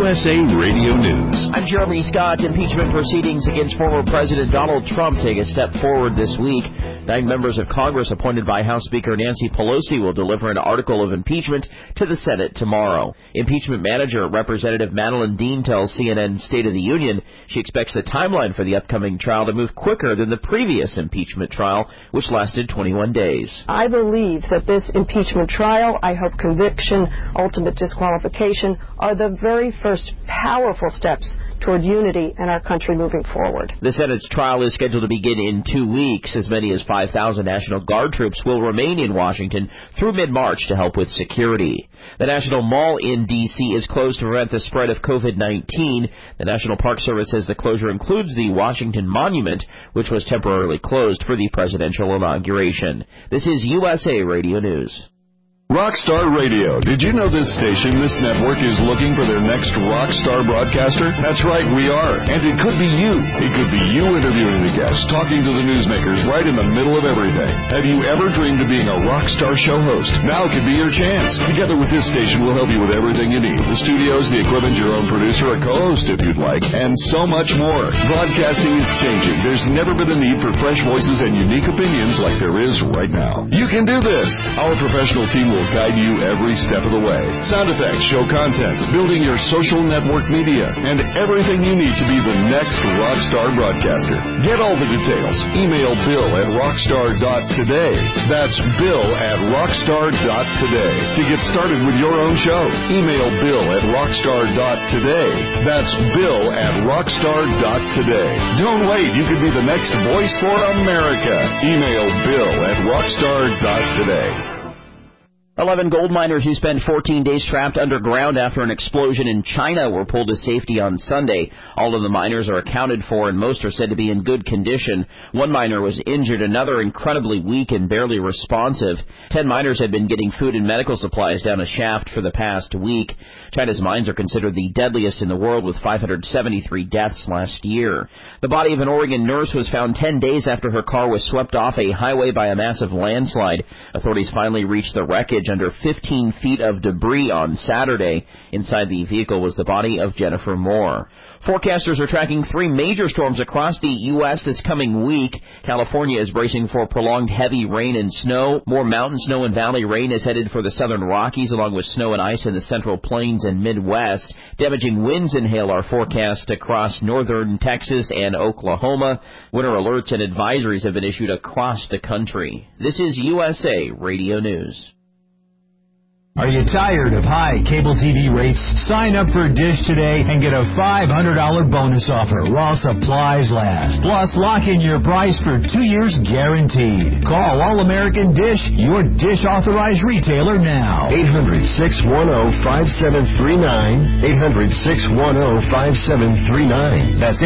USA Radio News. I'm Jeremy Scott. Impeachment proceedings against former President Donald Trump take a step forward this week. 9 members of Congress appointed by House Speaker Nancy Pelosi will deliver an article of impeachment to the Senate tomorrow. Impeachment manager Representative Madeleine Dean tells CNN State of the Union she expects the timeline for the upcoming trial to move quicker than the previous impeachment trial, which lasted 21 days. I believe that this impeachment trial, I hope conviction, ultimate disqualification, are the very first powerful steps toward unity in our country moving forward. The Senate's trial is scheduled to begin in 2 weeks. As many as 5,000 National Guard troops will remain in Washington through mid-March to help with security. The National Mall in D.C. is closed to prevent the spread of COVID-19. The National Park Service says the closure includes the Washington Monument, which was temporarily closed for the presidential inauguration. This is USA Radio News. Rockstar Radio. Did you know this station, this network, is looking for their next rockstar broadcaster? That's right, we are. And it could be you. It could be you interviewing the guests, talking to the newsmakers right in the middle of everything. Have you ever dreamed of being a rockstar show host? Now could be your chance. Together with this station, we'll help you with everything you need. The studios, the equipment, your own producer, a co-host if you'd like, and so much more. Broadcasting is changing. There's never been a need for fresh voices and unique opinions like there is right now. You can do this. Our professional team will guide you every step of the way. Sound effects, show content, building your social network media, and everything you need to be the next rockstar broadcaster. Get all the details. Email bill@rockstar.today. That's bill@rockstar.today. To get started with your own show, email bill@rockstar.today. That's bill@rockstar.today. Don't wait. You could be the next voice for America. Email bill@rockstar.today. 11 gold miners who spent 14 days trapped underground after an explosion in China were pulled to safety on Sunday. All of the miners are accounted for, and most are said to be in good condition. One miner was injured, another incredibly weak and barely responsive. 10 miners had been getting food and medical supplies down a shaft for the past week. China's mines are considered the deadliest in the world, with 573 deaths last year. The body of an Oregon nurse was found 10 days after her car was swept off a highway by a massive landslide. Authorities finally reached the wreckage under 15 feet of debris on Saturday. Inside the vehicle was the body of Jennifer Moore. Forecasters are tracking 3 major storms across the U.S. this coming week. California is bracing for prolonged heavy rain and snow. More mountain snow and valley rain is headed for the southern Rockies, along with snow and ice in the central plains and Midwest. Damaging winds and hail are forecast across northern Texas and Oklahoma. Winter alerts and advisories have been issued across the country. This is USA Radio News. Are you tired of high cable TV rates? Sign up for Dish today and get a $500 bonus offer while supplies last. Plus, lock in your price for 2 years guaranteed. Call All-American Dish, your Dish authorized retailer now. 800-610-5739. 800-610-5739. That's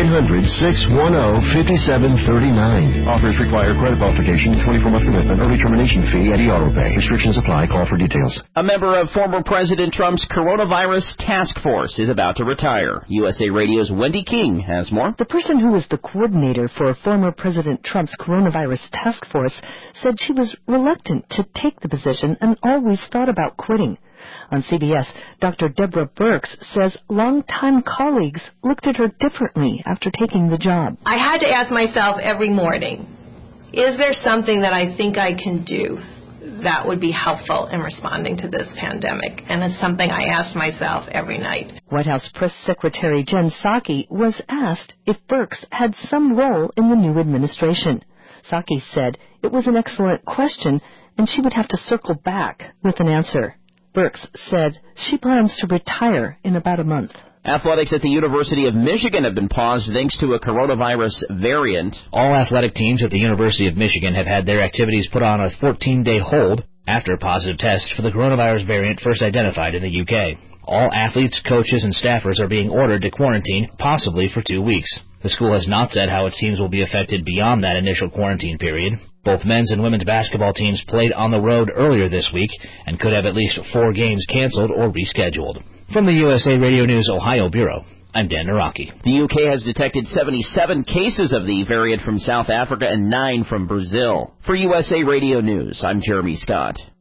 800-610-5739. Offers require credit qualification, 24-month commitment, early termination fee, and auto pay. Restrictions apply. Call for details. A member of former President Trump's coronavirus task force is about to retire. USA Radio's Wendy King has more. The person who was the coordinator for former President Trump's coronavirus task force said she was reluctant to take the position and always thought about quitting. On CBS, Dr. Deborah Birx says longtime colleagues looked at her differently after taking the job. I had to ask myself every morning, is there something that I think I can do that would be helpful in responding to this pandemic? And it's something I ask myself every night. White House Press Secretary Jen Psaki was asked if Birx had some role in the new administration. Psaki said it was an excellent question and she would have to circle back with an answer. Birx said she plans to retire in about a month. Athletics at the University of Michigan have been paused thanks to a coronavirus variant. All athletic teams at the University of Michigan have had their activities put on a 14-day hold after a positive test for the coronavirus variant first identified in the UK. All athletes, coaches, and staffers are being ordered to quarantine, possibly for 2 weeks. The school has not said how its teams will be affected beyond that initial quarantine period. Both men's and women's basketball teams played on the road earlier this week and could have at least 4 games canceled or rescheduled. From the USA Radio News Ohio Bureau, I'm Dan Naraki. The UK has detected 77 cases of the variant from South Africa and 9 from Brazil. For USA Radio News, I'm Jeremy Scott.